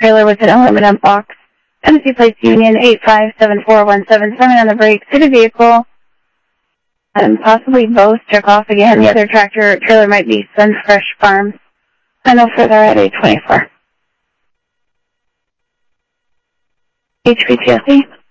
trailer with an aluminum box. MC plates Union 857417 coming on the brakes to the vehicle. Possibly both took off again. The other trailer might be Sunfresh Farms. I know further at 824. HPTSC.